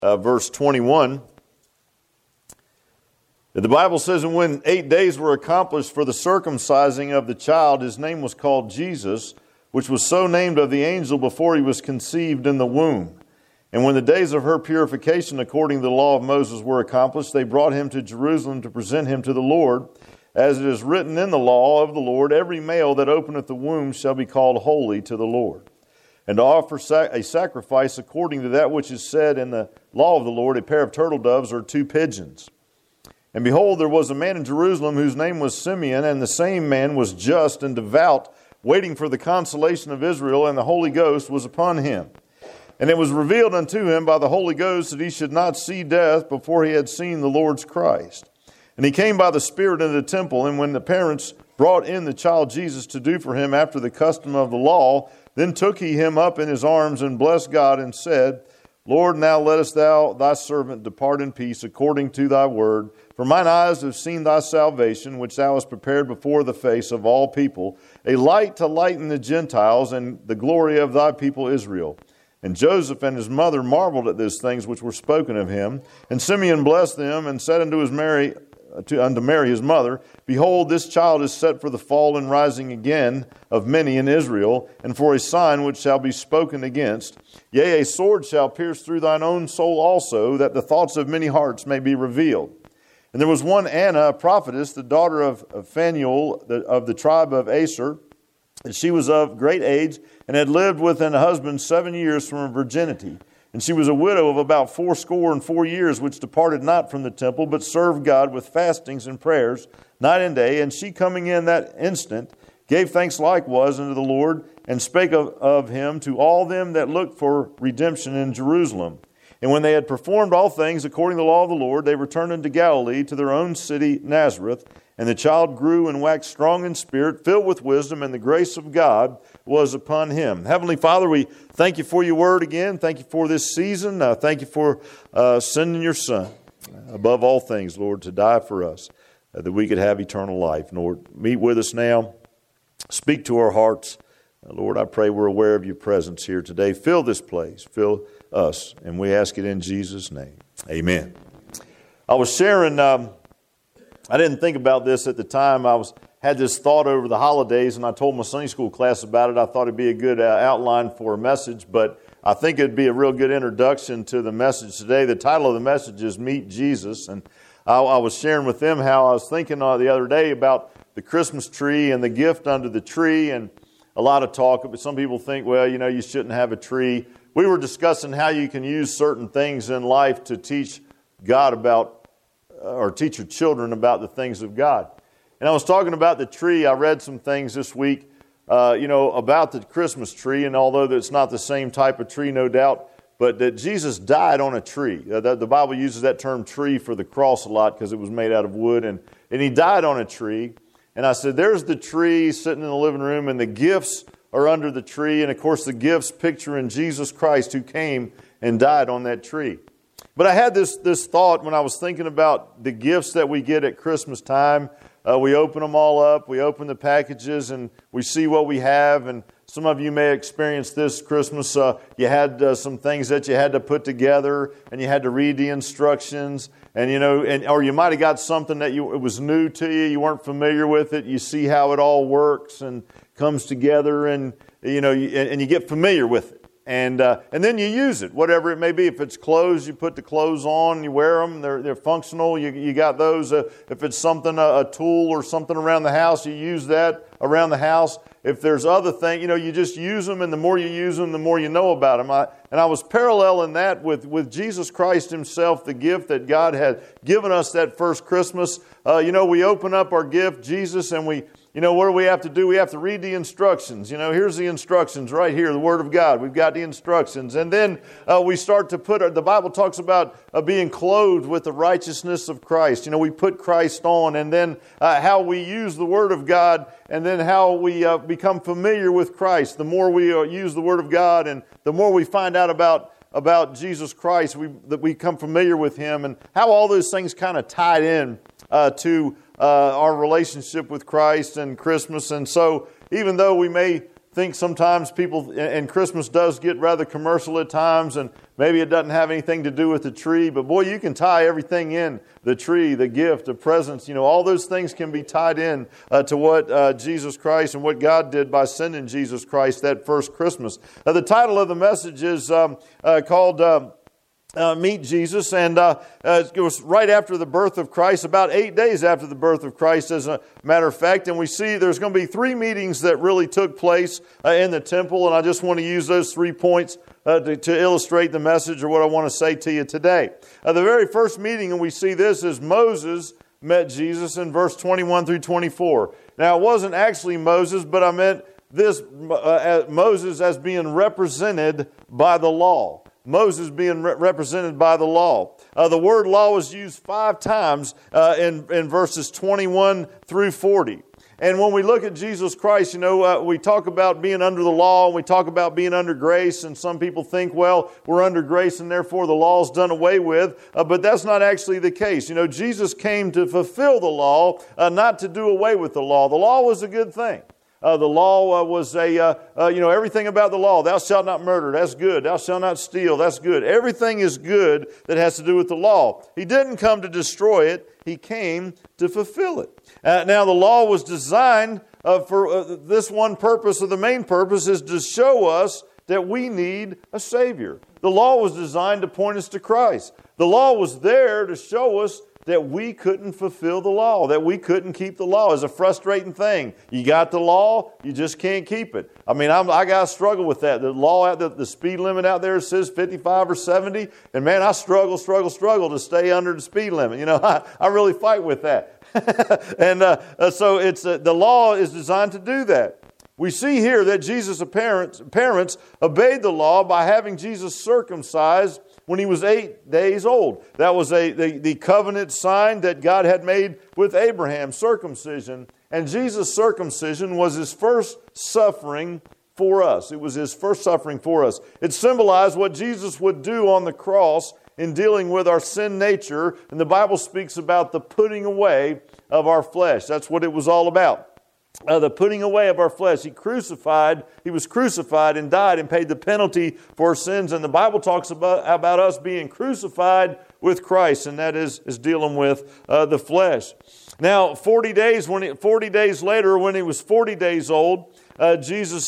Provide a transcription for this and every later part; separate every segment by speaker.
Speaker 1: verse 21. The Bible says, "And when 8 days were accomplished for the circumcising of the child, his name was called Jesus, which was so named of the angel before he was conceived in the womb. And when the days of her purification according to the law of Moses were accomplished, they brought him to Jerusalem to present him to the Lord. As it is written in the law of the Lord, every male that openeth the womb shall be called holy to the Lord. And to offer a sacrifice according to that which is said in the law of the Lord, a pair of turtle doves or 2 pigeons. And behold, there was a man in Jerusalem whose name was Simeon, and the same man was just and devout, waiting for the consolation of Israel, and the Holy Ghost was upon him. And it was revealed unto him by the Holy Ghost that he should not see death before he had seen the Lord's Christ. And he came by the Spirit into the temple, and when the parents brought in the child Jesus to do for him after the custom of the law, then took he him up in his arms and blessed God and said, Lord, now lettest thou thy servant depart in peace according to thy word. For mine eyes have seen thy salvation, which thou hast prepared before the face of all people, a light to lighten the Gentiles and the glory of thy people Israel. And Joseph and his mother marveled at those things which were spoken of him. And Simeon blessed them and said unto Mary his mother, Behold, this child is set for the fall and rising again of many in Israel, and for a sign which shall be spoken against. Yea, a sword shall pierce through thine own soul also, that the thoughts of many hearts may be revealed. And there was one Anna, a prophetess, the daughter of Phanuel, of the tribe of Aser, and she was of great age, and had lived with an husband 7 years from her virginity. And she was a widow of about 84 years, which departed not from the temple, but served God with fastings and prayers night and day. And she coming in that instant, gave thanks likewise unto the Lord, and spake of him to all them that looked for redemption in Jerusalem. And when they had performed all things according to the law of the Lord, they returned into Galilee to their own city Nazareth. And the child grew and waxed strong in spirit, filled with wisdom, and the grace of God was upon him. Heavenly Father, we thank you for your word again. Thank you for this season. Thank you for sending your Son, above all things, Lord, to die for us, that we could have eternal life. Lord, meet with us now. Speak to our hearts. Lord, I pray we're aware of your presence here today. Fill this place. Fill us. And we ask it in Jesus' name. Amen. I was sharing... I didn't think about this at the time. I had this thought over the holidays, and I told my Sunday school class about it. I thought it'd be a good outline for a message, but I think it'd be a real good introduction to the message today. The title of the message is Meet Jesus, and I was sharing with them how I was thinking the other day about the Christmas tree and the gift under the tree, and a lot of talk. But some people think, well, you shouldn't have a tree. We were discussing how you can use certain things in life to teach God about or teach your children about the things of God. And I was talking about the tree. I read some things this week, about the Christmas tree, and although it's not the same type of tree, no doubt, but that Jesus died on a tree. The Bible uses that term tree for the cross a lot because it was made out of wood, and he died on a tree. And I said, there's the tree sitting in the living room, and the gifts are under the tree, and of course the gifts picturing Jesus Christ who came and died on that tree. But I had this thought when I was thinking about the gifts that we get at Christmas time. We open them all up, we open the packages, and we see what we have. And some of you may experience this Christmas. You had some things that you had to put together, and you had to read the instructions. And or you might have got something that it was new to you. You weren't familiar with it. You see how it all works and comes together, and you get familiar with it. And then you use it, whatever it may be. If it's clothes, you put the clothes on, you wear them, they're functional, you got those. If it's something, a tool or something around the house, you use that around the house. If there's other things, you just use them, and the more you use them, the more you know about them. And I was paralleling that with Jesus Christ himself, the gift that God had given us that first Christmas. We open up our gift, Jesus, and what do we have to do? We have to read the instructions. Here's the instructions right here, the Word of God. We've got the instructions. And then we start to the Bible talks about being clothed with the righteousness of Christ. We put Christ on, and then how we use the Word of God, and then how we become familiar with Christ. The more we use the Word of God, and the more we find out about Jesus Christ, that we become familiar with Him, and how all those things kind of tied in to our relationship with Christ and Christmas. And so even though we may think sometimes people, and Christmas does get rather commercial at times, and maybe it doesn't have anything to do with the tree, but boy, you can tie everything in, the tree, the gift, the presents, all those things can be tied in to what Jesus Christ and what God did by sending Jesus Christ that first Christmas. The title of the message is called Meet Jesus, and it was right after the birth of Christ, about 8 days after the birth of Christ, as a matter of fact. And we see there's going to be 3 meetings that really took place in the temple, and I just want to use those 3 points to illustrate the message or what I want to say to you today. The very first meeting, and we see this, is Moses met Jesus in verse 21 through 24. Now, it wasn't actually Moses, but I meant this Moses as being represented by the law. Moses being represented by the law. The word law was used 5 times in verses 21 through 40. And when we look at Jesus Christ, we talk about being under the law, and we talk about being under grace, and some people think, well, we're under grace and therefore the law is done away with. But that's not actually the case. Jesus came to fulfill the law, not to do away with the law. The law was a good thing. The law was everything about the law. Thou shalt not murder. That's good. Thou shalt not steal. That's good. Everything is good that has to do with the law. He didn't come to destroy it. He came to fulfill it. Now, the law was designed for this one purpose, or the main purpose is to show us that we need a Savior. The law was designed to point us to Christ. The law was there to show us that we couldn't fulfill the law, that we couldn't keep the law. It's a frustrating thing. You got the law, you just can't keep it. I got to struggle with that. The law, the speed limit out there says 55 or 70, and man, I struggle to stay under the speed limit. I really fight with that. And so it's the law is designed to do that. We see here that Jesus' parents obeyed the law by having Jesus circumcised when he was 8 days old. That was the covenant sign that God had made with Abraham, circumcision. And Jesus' circumcision was his first suffering for us. It was his first suffering for us. It symbolized what Jesus would do on the cross in dealing with our sin nature. And the Bible speaks about the putting away of our flesh. That's what it was all about. The putting away of our flesh. He was crucified and died and paid the penalty for our sins. And the Bible talks about us being crucified with Christ, and that is dealing with the flesh. Now, 40 days later, when he was 40 days old, Jesus,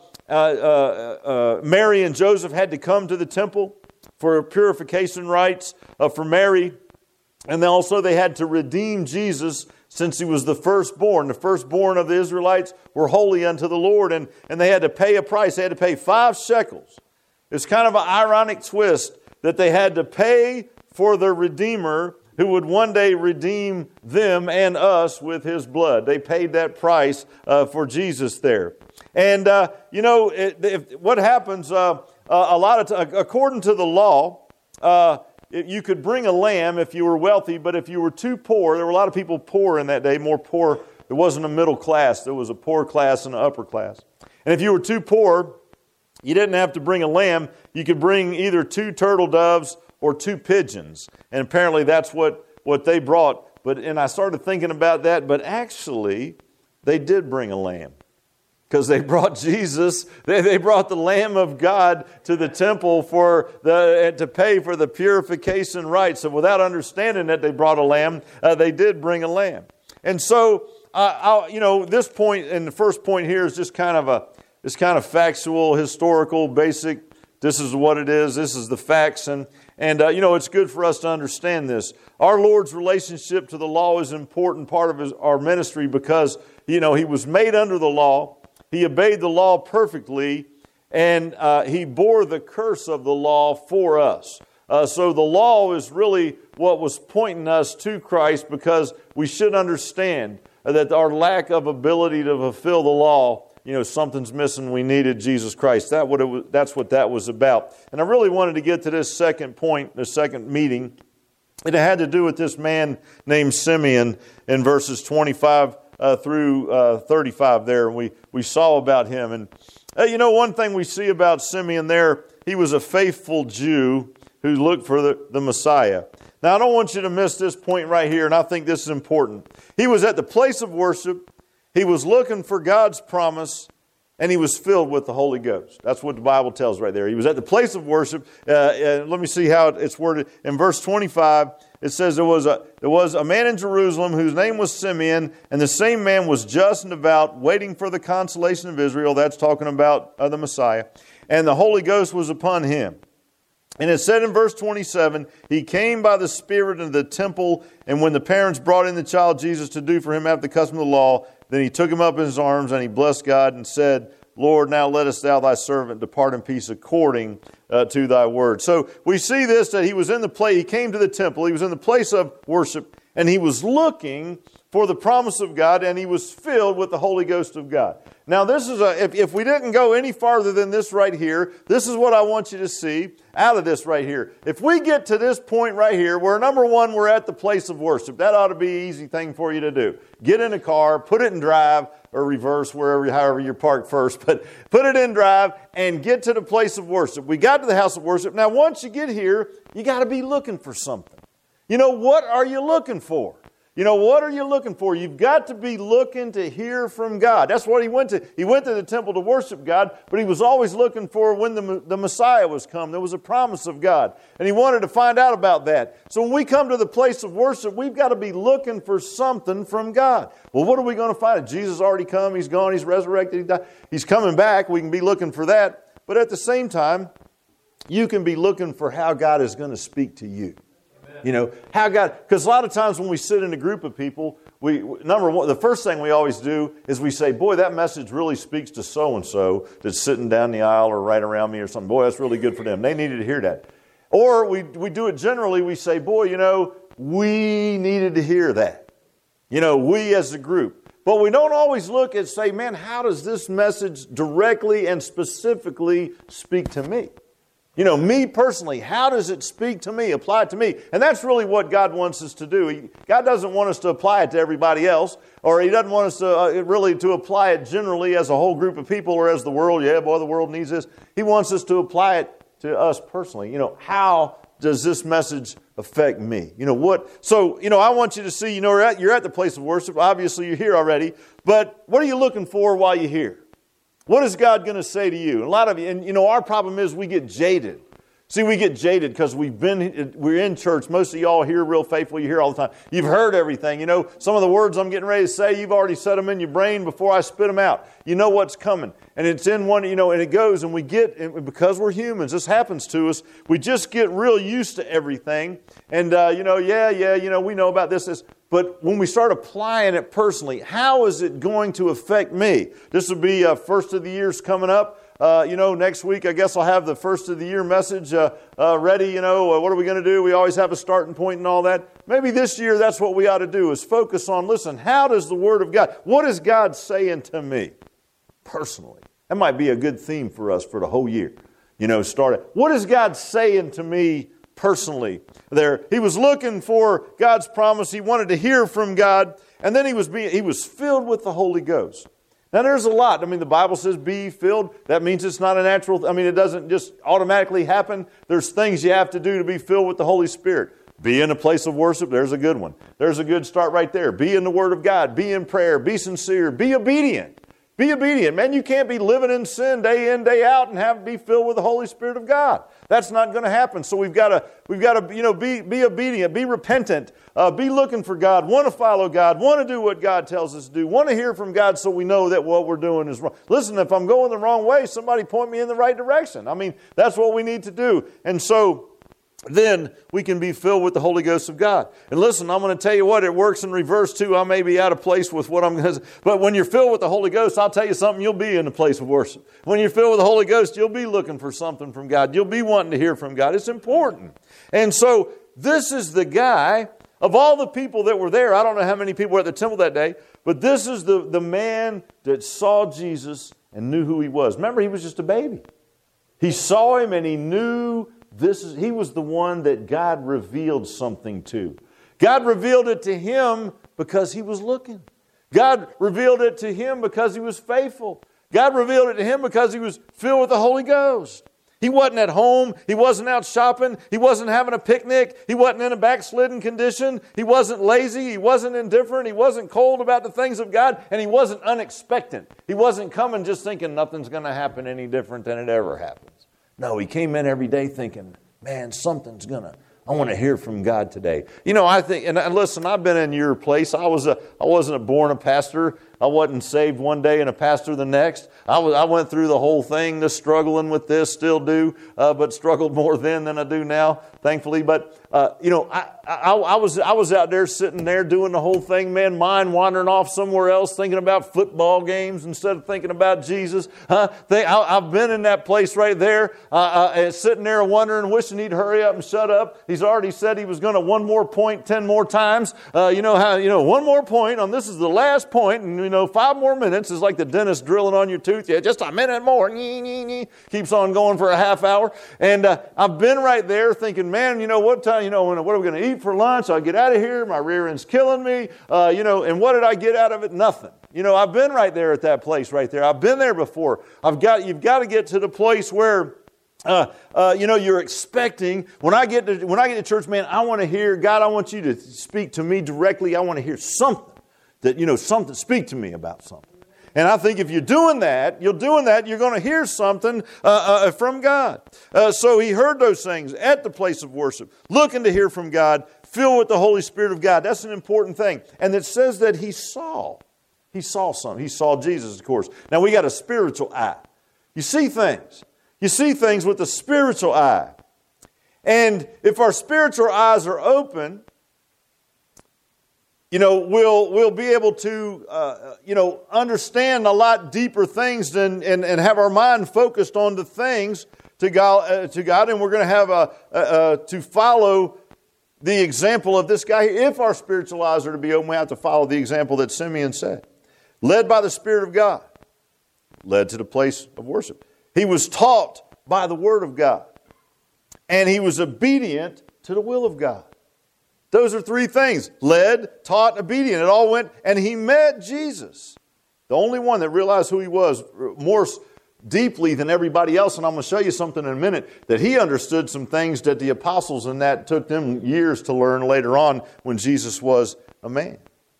Speaker 1: Mary and Joseph had to come to the temple for purification rites for Mary. And then also they had to redeem Jesus since he was the firstborn. The firstborn of the Israelites were holy unto the Lord, and they had to pay a price. They had to pay 5 shekels. It's kind of an ironic twist that they had to pay for their Redeemer who would one day redeem them and us with his blood. They paid that price for Jesus there. And, what happens, according to the law, you could bring a lamb if you were wealthy, but if you were too poor, there were a lot of people poor in that day, more poor. There wasn't a middle class. There was a poor class and an upper class. And if you were too poor, you didn't have to bring a lamb. You could bring either 2 turtle doves or 2 pigeons. And apparently that's what they brought. And I started thinking about that, but actually they did bring a lamb. Because they brought Jesus, they brought the Lamb of God to the temple to pay for the purification rites. So without understanding that they brought a lamb, they did bring a lamb. And so, this point, and the first point here is just kind of factual, historical, basic. This is what it is. This is the facts, and it's good for us to understand this. Our Lord's relationship to the law is an important part of our ministry because He was made under the law. He obeyed the law perfectly, and He bore the curse of the law for us. So the law is really what was pointing us to Christ, because we should understand that our lack of ability to fulfill the law, something's missing. We needed Jesus Christ. That's what that was about. And I really wanted to get to this second point, the second meeting. It had to do with this man named Simeon in verses 25 through 35 there. We saw about him. And one thing we see about Simeon there, he was a faithful Jew who looked for the Messiah. Now, I don't want you to miss this point right here, and I think this is important. He was at the place of worship. He was looking for God's promise, and he was filled with the Holy Ghost. That's what the Bible tells right there. He was at the place of worship. Let me see how it's worded. In verse 25, it says, there was a man in Jerusalem whose name was Simeon, and the same man was just and devout, waiting for the consolation of Israel. That's talking about the Messiah. And the Holy Ghost was upon him. And it said in verse 27, he came by the Spirit into the temple, and when the parents brought in the child Jesus to do for him after the custom of the law, then he took him up in his arms, and he blessed God and said, Lord, now lettest thou thy servant depart in peace according to thy word. So we see this, that he was in the place, he came to the temple, he was in the place of worship, and he was looking for the promise of God, and he was filled with the Holy Ghost of God. Now this is if we didn't go any farther than this right here, this is what I want you to see out of this right here. If we get to this point right here, where number one, we're at the place of worship, that ought to be an easy thing for you to do. Get in a car, put it in drive, or reverse, however you're parked first, but put it in drive and get to the place of worship. We got to the house of worship. Now once you get here, you got to be looking for something. You know, what are you looking for? You know, what are you looking for? You've got to be looking to hear from God. That's what he went to. He went to the temple to worship God, but he was always looking for when the Messiah was come. There was a promise of God, and he wanted to find out about that. So when we come to the place of worship, we've got to be looking for something from God. Well, what are we going to find? Jesus already come. He's gone. He's resurrected. He died. He's coming back. We can be looking for that. But at the same time, you can be looking for how God is going to speak to you. You know, how God, because a lot of times when we sit in a group of people, number one, the first thing we always do is we say, boy, that message really speaks to so-and-so that's sitting down the aisle or right around me or something. Boy, that's really good for them. They needed to hear that. Or we do it generally, we say, boy, you know, we needed to hear that. You know, we as a group. But we don't always look and say, man, how does this message directly and specifically speak to me? You know, me personally, how does it speak to me, apply it to me? And that's really what God wants us to do. God doesn't want us to apply it to everybody else, or He doesn't want us to really to apply it generally as a whole group of people or as the world. Yeah, boy, the world needs this. He wants us to apply it to us personally. You know, how does this message affect me? You know, what? So, you know, I want you to see, you know, you're at the place of worship. Obviously, you're here already. But what are you looking for while you're here? What is God going to say to you? And a lot of you, and you know, our problem is we get jaded. See, we get jaded because we're in church. Most of y'all here real faithful. You hear all the time. You've heard everything. You know, some of the words I'm getting ready to say, you've already said them in your brain before I spit them out. You know what's coming. And it's in one, you know, and it goes, and we get, and because we're humans, this happens to us, we just get real used to everything. And, you know, you know, we know about this. But when we start applying it personally, how is it going to affect me? This will be first of the year's coming up. You know, next week, I guess I'll have the first of the year message ready. You know, what are we going to do? We always have a starting point and all that. Maybe this year, that's what we ought to do, is focus on, listen, how does the Word of God, what is God saying to me personally? That might be a good theme for us for the whole year. You know, start it. What is God saying to me personally? There, he was looking for God's promise. He wanted to hear from God, and then he was filled with the Holy Ghost. Now, there's a lot. I mean, the Bible says be filled. That means it's not a natural, it doesn't just automatically happen. There's things you have to do to be filled with the Holy Spirit. Be in a place of worship. There's a good one. There's a good start right there. Be in the Word of God. Be in prayer. Be sincere. Be obedient. Be obedient. Man, you can't be living in sin day in, day out and be filled with the Holy Spirit of God. That's not going to happen. So we've got to, you know, be obedient, be repentant, be looking for God, want to follow God, want to do what God tells us to do, want to hear from God so we know that what we're doing is wrong. Listen, if I'm going the wrong way, somebody point me in the right direction. I mean, that's what we need to do. And so then we can be filled with the Holy Ghost of God. And listen, I'm going to tell you what, it works in reverse too. I may be out of place with what I'm going to say. But when you're filled with the Holy Ghost, I'll tell you something, you'll be in a place of worship. When you're filled with the Holy Ghost, you'll be looking for something from God. You'll be wanting to hear from God. It's important. And so this is the guy, of all the people that were there, I don't know how many people were at the temple that day, but this is the man that saw Jesus and knew who he was. Remember, he was just a baby. He saw him and he knew he was the one that God revealed something to. God revealed it to him because he was looking. God revealed it to him because he was faithful. God revealed it to him because he was filled with the Holy Ghost. He wasn't at home. He wasn't out shopping. He wasn't having a picnic. He wasn't in a backslidden condition. He wasn't lazy. He wasn't indifferent. He wasn't cold about the things of God. And he wasn't unexpectant. He wasn't coming just thinking nothing's going to happen any different than it ever happens. No, he came in every day thinking, man, I want to hear from God today. You know, I think, and listen, I've been in your place. I wasn't born a pastor. I wasn't saved one day and a pastor the next. I went through the whole thing, just struggling with this, still do, but struggled more then than I do now, thankfully. But you know, I was out there sitting there doing the whole thing, man, mind wandering off somewhere else, thinking about football games instead of thinking about Jesus. I've been in that place right there, sitting there wondering, wishing he'd hurry up and shut up. He's already said he was going to one more point 10 more times. One more point, and this is the last point, and 5 more minutes is like the dentist drilling on your tooth. Yeah, just a minute more. Keeps on going for a half hour. And I've been right there thinking, man, what time, what are we going to eat for lunch? I'll get out of here. My rear end's killing me. And what did I get out of it? Nothing. I've been right there at that place right there. I've been there before. You've got to get to the place where you're expecting. When I get to church, man, I want to hear, God, I want you to speak to me directly. I want to hear something something, speak to me about something. And I think if you're doing that, you're going to hear something from God. So he heard those things at the place of worship, looking to hear from God, filled with the Holy Spirit of God. That's an important thing. And it says that he saw something. He saw Jesus, of course. Now we got a spiritual eye. You see things. You see things with a spiritual eye. And if our spiritual eyes are open, we'll be able to, understand a lot deeper things and have our mind focused on the things to God, and we're going to have to follow the example of this guy. If our spiritual eyes are to be open, we have to follow the example that Simeon said. Led by the Spirit of God, led to the place of worship. He was taught by the Word of God, and he was obedient to the will of God. Those are 3 things. Led, taught, obedient. It all went, and he met Jesus. The only one that realized who he was more deeply than everybody else. And I'm going to show you something in a minute, that he understood some things that the apostles and that took them years to learn later on when Jesus was a man.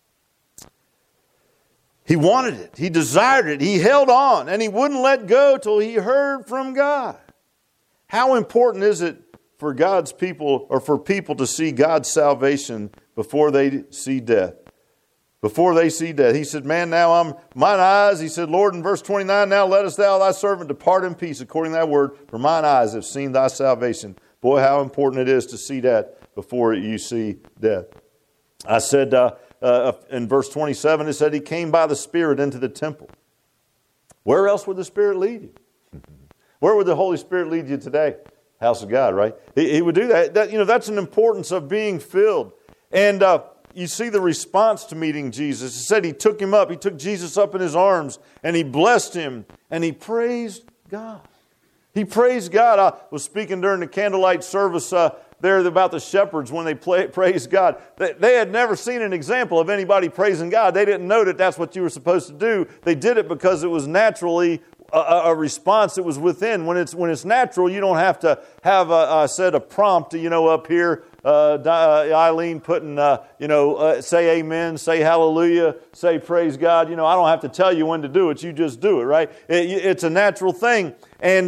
Speaker 1: He wanted it. He desired it. He held on, and he wouldn't let go till he heard from God. How important is it for God's people, or for people to see God's salvation before they see death? Before they see death. He said, man, now mine eyes, he said, Lord, in verse 29, now lettest thou thy servant depart in peace according to thy word, for mine eyes have seen thy salvation. Boy, how important it is to see that before you see death. I said, in verse 27, it said he came by the Spirit into the temple. Where else would the Spirit lead you? Where would the Holy Spirit lead you today? House of God, right? He would do that. That's an importance of being filled. And you see the response to meeting Jesus. It said he took Jesus up in his arms, and he blessed him, and he praised God. He praised God. I was speaking during the candlelight service there about the shepherds when they praised God. They had never seen an example of anybody praising God. They didn't know that that's what you were supposed to do. They did it because it was naturally a response that was within. When it's natural, you don't have to have a prompt, up here. Eileen putting, say amen, say hallelujah, say praise God. I don't have to tell you when to do it. You just do it, right? It's a natural thing. And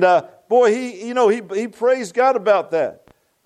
Speaker 1: he praised God about that.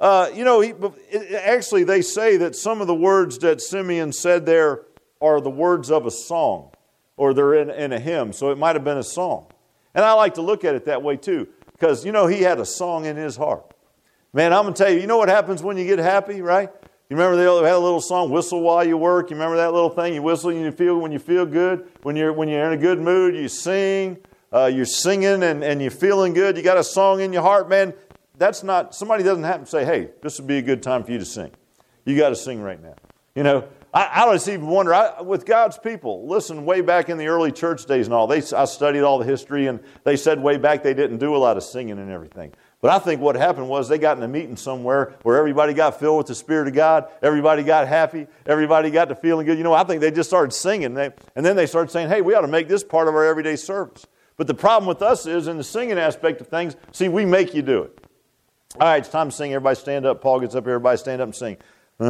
Speaker 1: Actually, they say that some of the words that Simeon said there are the words of a song, or they're in a hymn. So it might have been a song. And I like to look at it that way too, because, he had a song in his heart. Man, I'm going to tell you, what happens when you get happy, right? You remember they had a little song, Whistle While You Work. You remember that little thing? You whistle and when you feel good. When you're in a good mood, you sing. You're singing and you're feeling good. You got a song in your heart, man. That's not, somebody doesn't have to say, hey, this would be a good time for you to sing. You got to sing right now. I just even wonder, with God's people, listen, way back in the early church days and all, I studied all the history, and they said way back they didn't do a lot of singing and everything. But I think what happened was they got in a meeting somewhere where everybody got filled with the Spirit of God, everybody got happy, everybody got to feeling good. I think they just started singing, and then they started saying, hey, we ought to make this part of our everyday service. But the problem with us is, in the singing aspect of things, see, we make you do it. All right, it's time to sing. Everybody stand up. Paul gets up here. Everybody stand up and sing.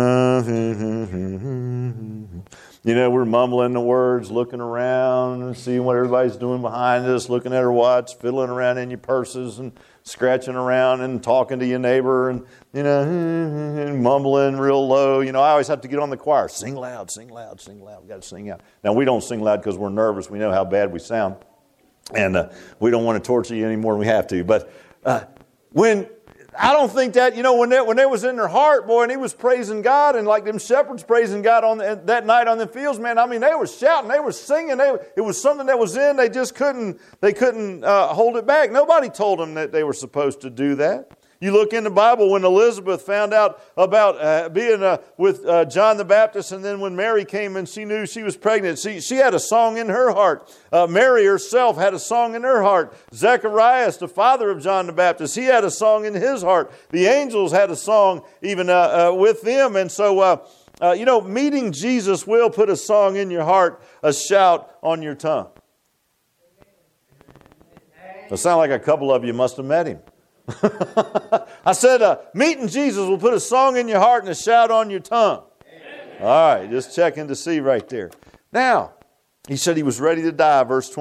Speaker 1: You know, we're mumbling the words, looking around and seeing what everybody's doing behind us, looking at our watch, fiddling around in your purses and scratching around and talking to your neighbor and, you know, and mumbling real low. You know, I always have to get on the choir. Sing loud, sing loud, sing loud. We've got to sing out. Now, we don't sing loud because we're nervous. We know how bad we sound. And we don't want to torture you any more than we have to. But when... I don't think that, you know, when they was in their heart, boy, and he was praising God, and like them shepherds praising God on that night on the fields, man, I mean, they were shouting, they were singing, it was something that was in, they couldn't hold it back. Nobody told them that they were supposed to do that. You look in the Bible when Elizabeth found out about being with John the Baptist, and then when Mary came and she knew she was pregnant, she had a song in her heart. Mary herself had a song in her heart. Zacharias, the father of John the Baptist, he had a song in his heart. The angels had a song even with them. And so, you know, meeting Jesus will put a song in your heart, a shout on your tongue. It sounds like a couple of you must have met him. I said, meeting Jesus will put a song in your heart and a shout on your tongue. Amen. All right, just checking to see right there. Now, he said he was ready to die, verse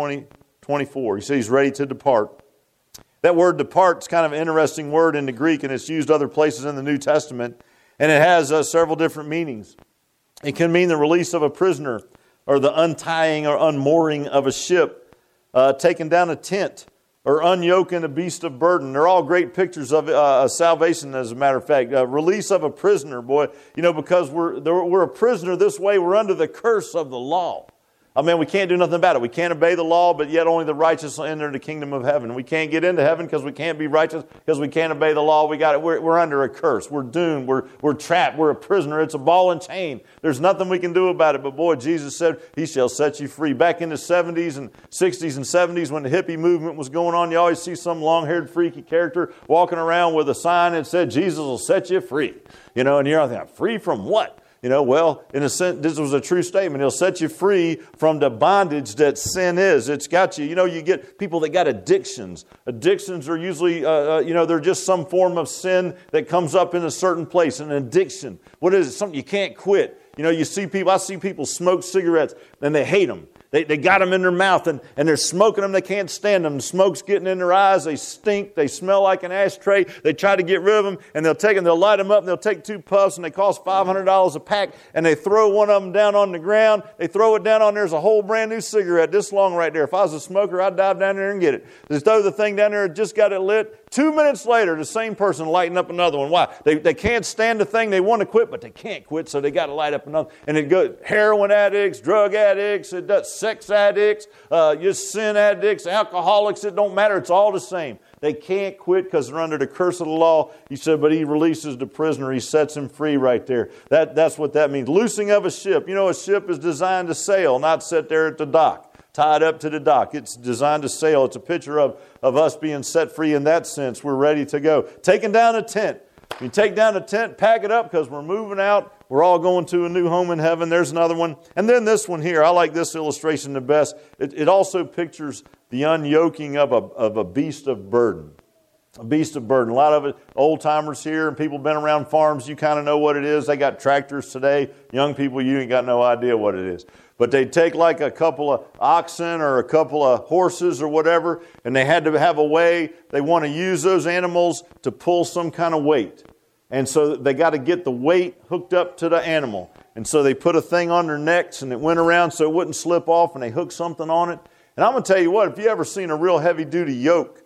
Speaker 1: 24. He said he's ready to depart. That word depart is kind of an interesting word in the Greek, and it's used other places in the New Testament, and it has several different meanings. It can mean the release of a prisoner, or the untying or unmooring of a ship, taking down a tent, or unyoking a beast of burden. They're all great pictures of salvation, as a matter of fact. Release of a prisoner, boy. You know, because we're a prisoner this way, we're under the curse of the law. I mean, we can't do nothing about it. We can't obey the law, but yet only the righteous will enter the kingdom of heaven. We can't get into heaven because we can't be righteous, because we can't obey the law. We're under a curse. We're doomed. We're trapped. We're a prisoner. It's a ball and chain. There's nothing we can do about it. But boy, Jesus said, He shall set you free. Back in the 70s and 60s and 70s when the hippie movement was going on, you always see some long-haired freaky character walking around with a sign that said, Jesus will set you free. You know, and you're thinking, free from what? You know, well, in a sense, this was a true statement. He'll set you free from the bondage that sin is. It's got you. You know, you get people that got addictions. Addictions are usually, you know, they're just some form of sin that comes up in a certain place. An addiction. What is it? Something you can't quit. You know, I see people smoke cigarettes and they hate them. They got them in their mouth and they're smoking them. They can't stand them. The smoke's getting in their eyes. They stink. They smell like an ashtray. They try to get rid of them, and they'll light them up, and they'll take 2 puffs, and they cost $500 a pack, and they throw one of them down on the ground. They throw it down on there's a whole brand new cigarette this long right there. If I was a smoker, I'd dive down there and get it. They throw the thing down there, just got it lit. 2 minutes later, the same person lighting up another one. Why? They can't stand the thing. They want to quit, but they can't quit, so they got to light up another. And it goes heroin addicts, drug addicts, it does sex addicts, just sin addicts, alcoholics. It don't matter. It's all the same. They can't quit because they're under the curse of the law. He said, but He releases the prisoner. He sets him free right there. That's what that means. Loosing of a ship. You know, a ship is designed to sail, not sit there at the dock. Tied up to the dock. It's designed to sail. It's a picture of us being set free in that sense. We're ready to go. Taking down a tent. You take down a tent, pack it up because we're moving out. We're all going to a new home in heaven. There's another one. And then this one here. I like this illustration the best. It also pictures the unyoking of a beast of burden. A beast of burden. A lot of it, old timers here and people been around farms, you kind of know what it is. They got tractors today. Young people, you ain't got no idea what it is. But they take like a couple of oxen or a couple of horses or whatever, and they had to have a way. They want to use those animals to pull some kind of weight. And so they got to get the weight hooked up to the animal. And so they put a thing on their necks and it went around so it wouldn't slip off, and they hooked something on it. And I'm going to tell you what, if you ever seen a real heavy-duty yoke,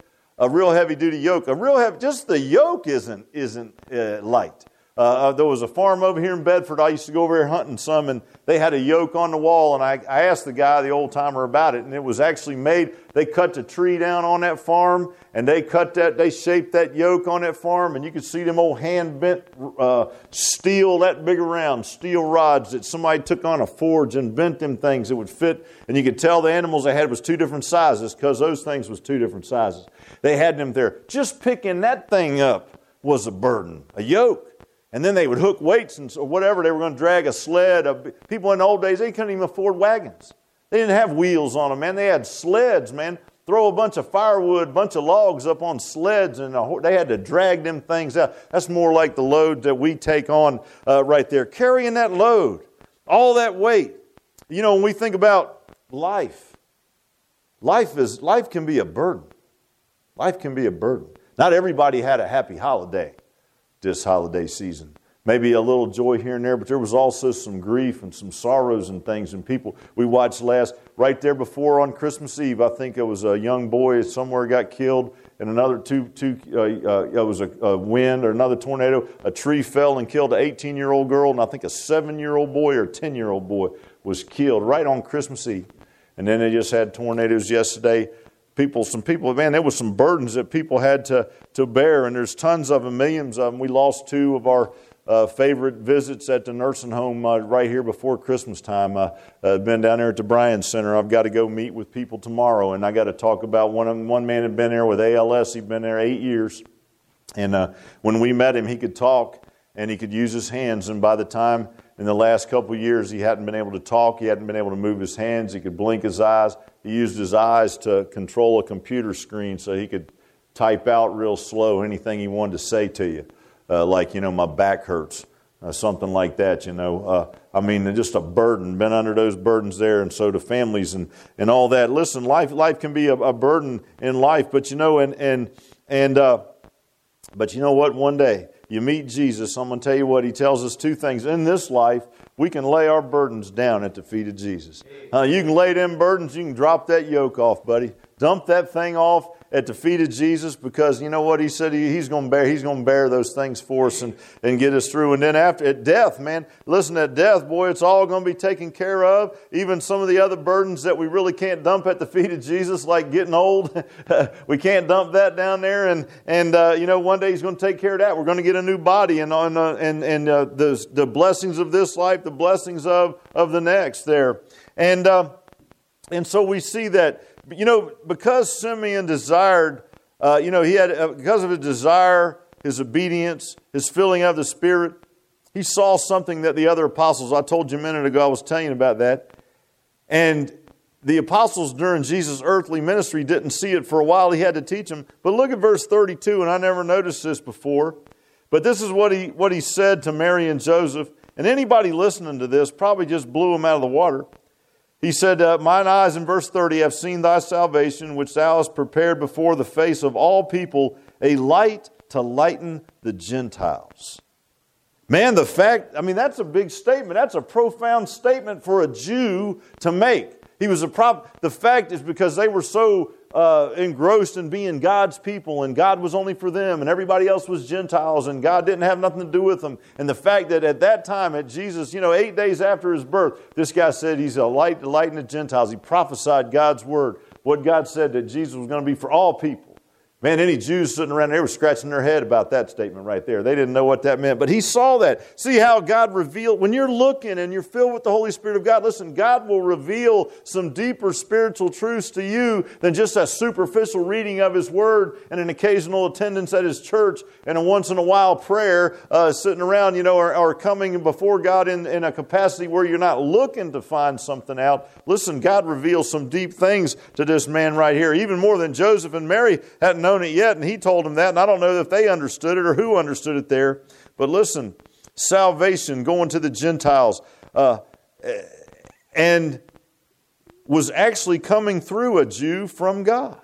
Speaker 1: just the yoke isn't light. There was a farm over here in Bedford. I used to go over here hunting some, and they had a yoke on the wall, and I asked the guy, the old timer, about it, and it was actually made. They cut the tree down on that farm, and they shaped that yoke on that farm, and you could see them old hand-bent steel, that big around, steel rods that somebody took on a forge and bent them things that would fit, and you could tell the animals they had was 2 different sizes because those things was 2 different sizes. They had them there. Just picking that thing up was a burden, a yoke. And then they would hook weights or whatever. They were going to drag a sled. People in the old days, they couldn't even afford wagons. They didn't have wheels on them, man. They had sleds, man. throw a bunch of firewood, a bunch of logs up on sleds, and they had to drag them things out. That's more like the load that we take on right there. Carrying that load, all that weight. You know, when we think about life can be a burden. Life can be a burden. Not everybody had a happy holiday this holiday season. Maybe a little joy here and there, but there was also some grief and some sorrows and things. And people, we watched right there before on Christmas Eve, I think it was a young boy somewhere got killed, and another it was a wind or another tornado. A tree fell and killed an 18-year-old girl, and I think a 7-year-old boy or 10-year-old boy was killed right on Christmas Eve. And then they just had tornadoes yesterday. Some people, man, there was some burdens that people had to bear, and there's tons of them, millions of them. We lost 2 of our favorite visits at the nursing home right here before Christmas time. Been down there at the Bryan Center. I've got to go meet with people tomorrow, and I got to talk about one man had been there with ALS. He'd been there 8 years, and when we met him, he could talk and he could use his hands. And by the time in the last couple of years, he hadn't been able to talk. He hadn't been able to move his hands. He could blink his eyes. He used his eyes to control a computer screen so he could type out real slow anything he wanted to say to you. Like, my back hurts, something like that, just a burden, been under those burdens there, and so to families and all that. Listen, life can be a burden in life, but but you know what? One day you meet Jesus. I'm going to tell you what, He tells us 2 things. In this life, we can lay our burdens down at the feet of Jesus. You can lay them burdens, you can drop that yoke off, buddy. Dump that thing off at the feet of Jesus, because you know what He said, He's going to bear those things for us and get us through. And then at death, man, listen, at death, boy, it's all going to be taken care of. Even some of the other burdens that we really can't dump at the feet of Jesus, like getting old, we can't dump that down there. And one day He's going to take care of that. We're going to get a new body, and the blessings of this life, the blessings of the next there. And so we see that, because Simeon desired, he had, because of his desire, his obedience, his filling of the Spirit, he saw something that the other apostles, I told you a minute ago, I was telling you about that. And the apostles during Jesus' earthly ministry didn't see it for a while. He had to teach them. But look at verse 32, and I never noticed this before. But this is what he said to Mary and Joseph. And anybody listening to this probably just blew him out of the water. He said, mine eyes, in verse 30, have seen thy salvation, which thou hast prepared before the face of all people, a light to lighten the Gentiles. Man, that's a big statement. That's a profound statement for a Jew to make. The fact is because they were so engrossed in being God's people, and God was only for them, and everybody else was Gentiles, and God didn't have nothing to do with them. And the fact that at that time, at Jesus, 8 days after His birth, this guy said He's a light to lighten the Gentiles. He prophesied God's word, what God said that Jesus was going to be for all people. Man, any Jews sitting around, they were scratching their head about that statement right there. They didn't know what that meant. But he saw that. See how God revealed, when you're looking and you're filled with the Holy Spirit of God, listen, God will reveal some deeper spiritual truths to you than just a superficial reading of His Word and an occasional attendance at His church and a once in a while prayer sitting around, or coming before God in a capacity where you're not looking to find something out. Listen, God reveals some deep things to this man right here, even more than Joseph and Mary hadn't known it yet, and He told them that, and I don't know if they understood it or who understood it there. But listen, salvation going to the Gentiles and was actually coming through a Jew from God.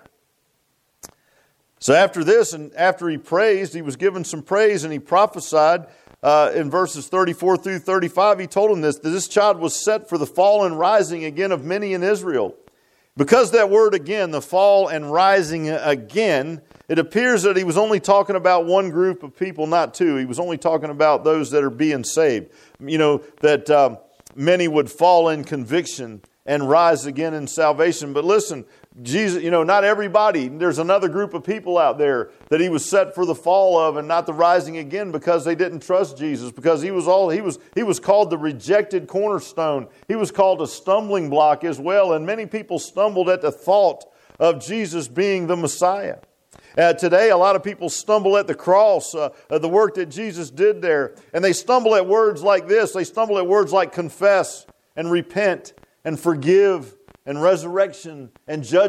Speaker 1: So after this, and after he praised, he was given some praise, and he prophesied in verses 34 through 35. He told them that this child was set for the fall and rising again of many in Israel. Because that word again, the fall and rising again, it appears that he was only talking about one group of people, not 2. He was only talking about those that are being saved. That many would fall in conviction and rise again in salvation. But listen, Jesus, not everybody. There's another group of people out there that He was set for the fall of and not the rising again, because they didn't trust Jesus, because he was called the rejected cornerstone. He was called a stumbling block as well, and many people stumbled at the thought of Jesus being the Messiah. Today, a lot of people stumble at the cross, the work that Jesus did there, and they stumble at words like this. They stumble at words like confess and repent and forgive and resurrection and judgment.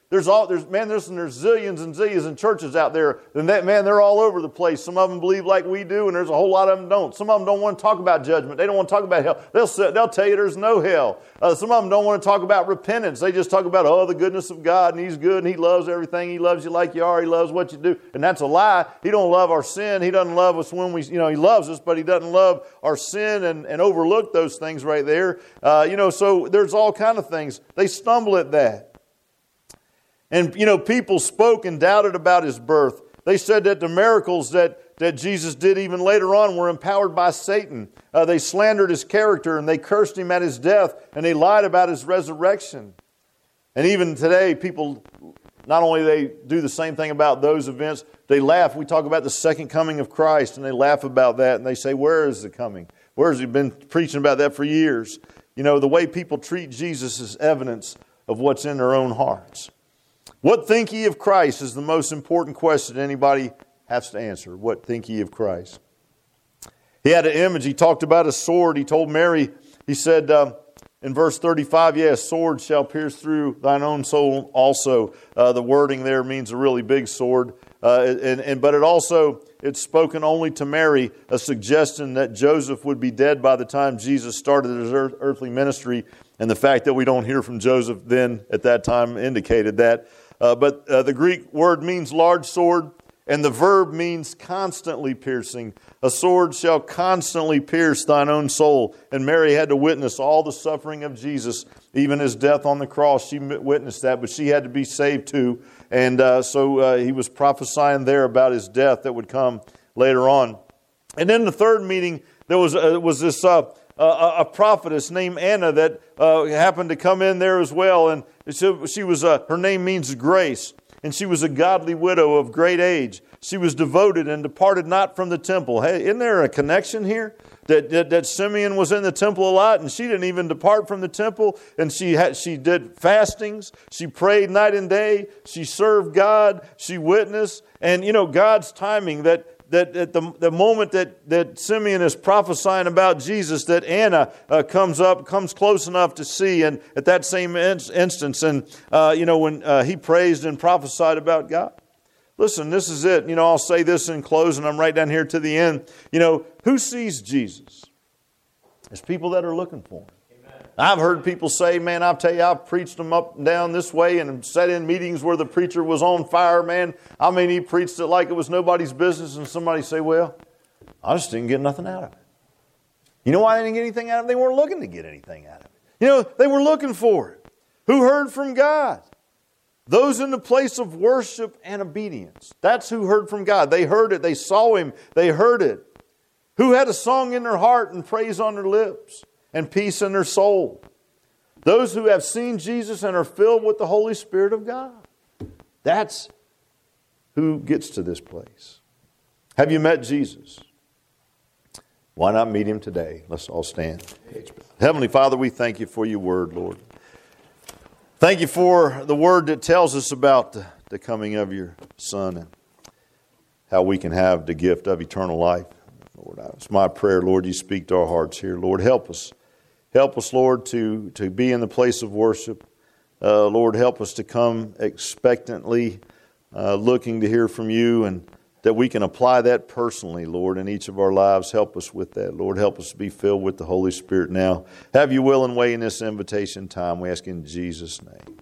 Speaker 1: There's zillions and zillions of churches out there, and they're all over the place. Some of them believe like we do, and there's a whole lot of them don't. Some of them don't want to talk about judgment. They don't want to talk about hell. They'll tell you there's no hell. Some of them don't want to talk about repentance. They just talk about, the goodness of God, and He's good, and He loves everything. He loves you like you are. He loves what you do. And that's a lie. He don't love our sin. He doesn't love us when He loves us, but He doesn't love our sin and overlook those things right there. So there's all kind of things. They stumble at that. And, people spoke and doubted about His birth. They said that the miracles that Jesus did even later on were empowered by Satan. They slandered His character, and they cursed Him at His death, and they lied about His resurrection. And even today, people, not only they do the same thing about those events, they laugh. We talk about the second coming of Christ, and they laugh about that, and they say, where is the coming? Where has He been preaching about that for years? The way people treat Jesus is evidence of what's in their own hearts. What think ye of Christ is the most important question anybody has to answer. What think ye of Christ? He had an image. He talked about a sword. He told Mary, he said in verse 35, a sword shall pierce through thine own soul also. The wording there means a really big sword. But it's spoken only to Mary, a suggestion that Joseph would be dead by the time Jesus started His earthly ministry. And the fact that we don't hear from Joseph then at that time indicated that. But the Greek word means large sword, and the verb means constantly piercing. A sword shall constantly pierce thine own soul. And Mary had to witness all the suffering of Jesus, even His death on the cross. She witnessed that, but she had to be saved too. And so He was prophesying there about His death that would come later on. And then the third meeting, there was this a prophetess named Anna that happened to come in there as well, and she was her name means grace, and she was a godly widow of great age. She was devoted and departed not from the temple. Hey, isn't there a connection here? That Simeon was in the temple a lot, and she didn't even depart from the temple. And she did fastings. She prayed night and day. She served God. She witnessed, and God's timing that at the moment that Simeon is prophesying about Jesus, that Anna comes close enough to see, and at that same instance, and when he praised and prophesied about God. Listen, this is it. I'll say this in closing. I'm right down here to the end. Who sees Jesus? There's people that are looking for Him. I've heard people say, man, I'll tell you, I've preached them up and down this way and sat in meetings where the preacher was on fire, man. He preached it like it was nobody's business, and somebody say, well, I just didn't get nothing out of it. You know why they didn't get anything out of it? They weren't looking to get anything out of it. They were looking for it. Who heard from God? Those in the place of worship and obedience. That's who heard from God. They heard it. They saw Him. They heard it. Who had a song in their heart and praise on their lips and peace in their soul? Those who have seen Jesus and are filled with the Holy Spirit of God. That's who gets to this place. Have you met Jesus? Why not meet Him today? Let's all stand. Heavenly Father, we thank You for Your word, Lord. Thank You for the word that tells us about the coming of Your Son and how we can have the gift of eternal life. Lord, it's my prayer, Lord, You speak to our hearts here. Lord, help us. Help us, Lord, to be in the place of worship. Lord, help us to come expectantly, looking to hear from You, and that we can apply that personally, Lord, in each of our lives. Help us with that. Lord, help us to be filled with the Holy Spirit now. Have Your will and way in this invitation time. We ask in Jesus' name.